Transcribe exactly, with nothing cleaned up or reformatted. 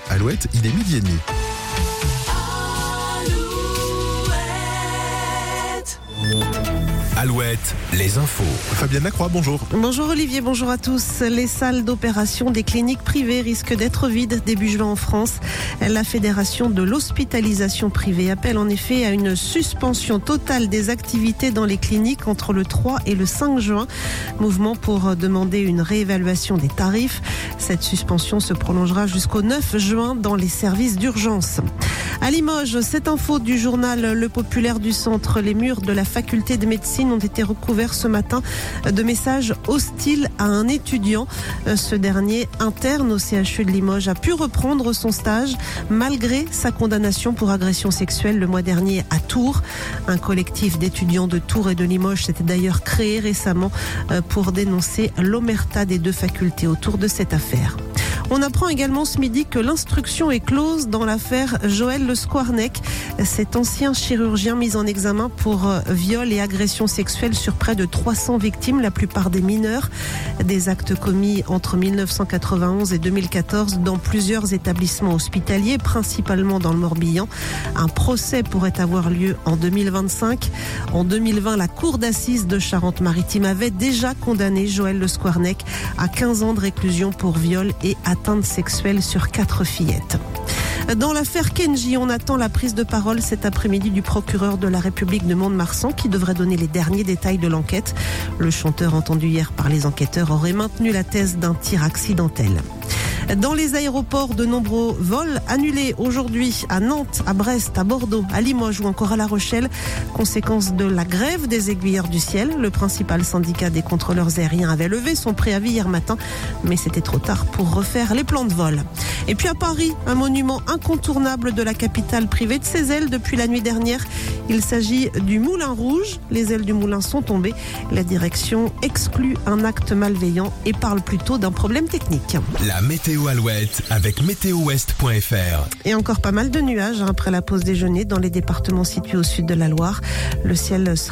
Alouette, il est midi et demi. Alouette, les infos. Fabienne Lacroix, bonjour. Bonjour Olivier, bonjour à tous. Les salles d'opération des cliniques privées risquent d'être vides début juin en France. La Fédération de l'hospitalisation privée appelle en effet à une suspension totale des activités dans les cliniques entre le trois et le cinq juin. Mouvement pour demander une réévaluation des tarifs. Cette suspension se prolongera jusqu'au neuf juin dans les services d'urgence. À Limoges, cette info du journal Le Populaire du Centre, les murs de la faculté de médecine ont été recouverts ce matin de messages hostiles à un étudiant. Ce dernier, interne au C H U de Limoges, a pu reprendre son stage malgré sa condamnation pour agression sexuelle le mois dernier à Tours. Un collectif d'étudiants de Tours et de Limoges s'était d'ailleurs créé récemment pour dénoncer l'omerta des deux facultés autour de cette affaire. On apprend également ce midi que l'instruction est close dans l'affaire Joël Le Squarnec, cet ancien chirurgien mis en examen pour viol et agression sexuelle sur près de trois cents victimes, la plupart des mineurs. Des actes commis entre mille neuf cent quatre-vingt-onze et deux mille quatorze dans plusieurs établissements hospitaliers, principalement dans le Morbihan. Un procès pourrait avoir lieu en deux mille vingt-cinq. En deux mille vingt, la cour d'assises de Charente-Maritime avait déjà condamné Joël Le Squarnec à quinze ans de réclusion pour viol et atteinte sexuelle sur quatre fillettes. Dans l'affaire Kenji, on attend la prise de parole cet après-midi du procureur de la République de Mont-de-Marsan qui devrait donner les derniers détails de l'enquête. Le chanteur entendu hier par les enquêteurs aurait maintenu la thèse d'un tir accidentel. Dans les aéroports, de nombreux vols annulés aujourd'hui à Nantes, à Brest, à Bordeaux, à Limoges ou encore à La Rochelle. Conséquence de la grève des aiguilleurs du ciel. Le principal syndicat des contrôleurs aériens avait levé son préavis hier matin, mais c'était trop tard pour refaire les plans de vol. Et puis à Paris, un monument incontournable de la capitale privée de ses ailes depuis la nuit dernière. Il s'agit du Moulin Rouge. Les ailes du moulin sont tombées. La direction exclut un acte malveillant et parle plutôt d'un problème technique. La météo Alouette avec météo ouest point f r. Et encore pas mal de nuages après la pause déjeuner dans les départements situés au sud de la Loire. Le ciel sera